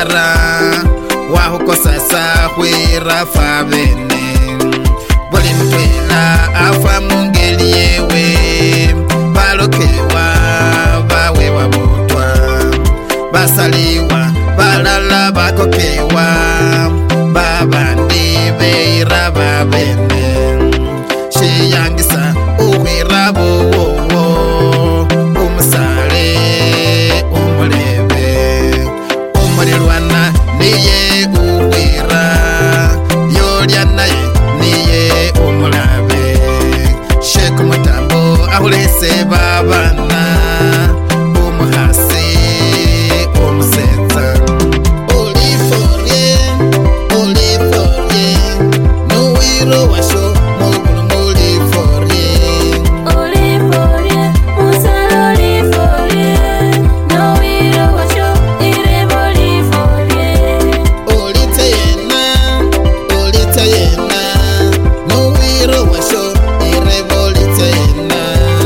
wara wahuko sasa huira fabene buli mtwela afa mungeli yewe balokewa bawe wabutwa basaliwa balala bakokewa babandi beira babene shiyangisa uhira bowo umusale umulebe umulirwana niye uhira yolya naye niye umulabe sheku mutambo ahulese babana umuhasi umusetsa uliforye nuwiro washo mugulu muliforye musalo liforye nuwiro washo irebo liforye uliteyena nuwiro washo irebo liteyena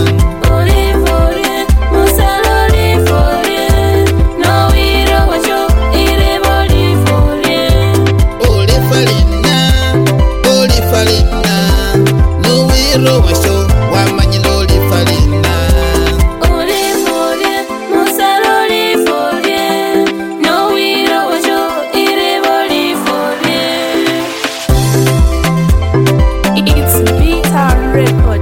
musalo liforye nuwiro washo irebo liforye ulifalina nuwiro washo wamanyila ulifalina musalo liforye nuwiro washo irebo liforye. It's Vita Record.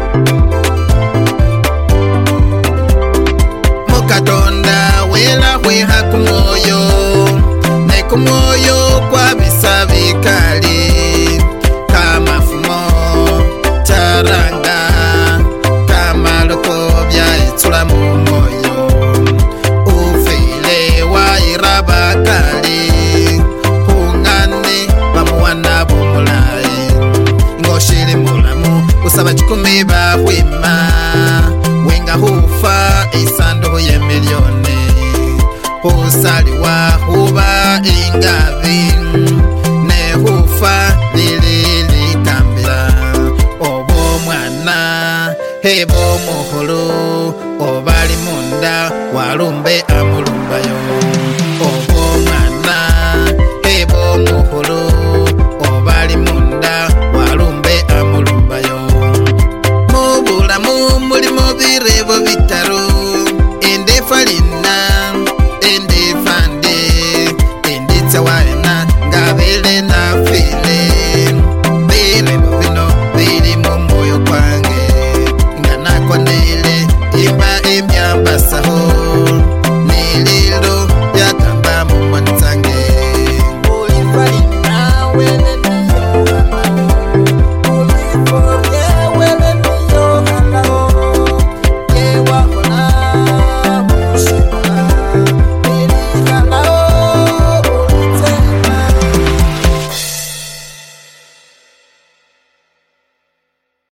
mukatonda wela hweha kumwoyo ne kumwoyo kwabisa bikali kamafumo taranga kamaloko byaitsula mu mwoyo ufile wayira bakali hungane bamuwana bumulayi ngoshili mulamu usaba chikumi bahwima wenga hufa isanduku ye milioni husaliwa huba ingavi ne hufa lililikambila obo mwana hebo muhulu obali munda walumbe amulumbayo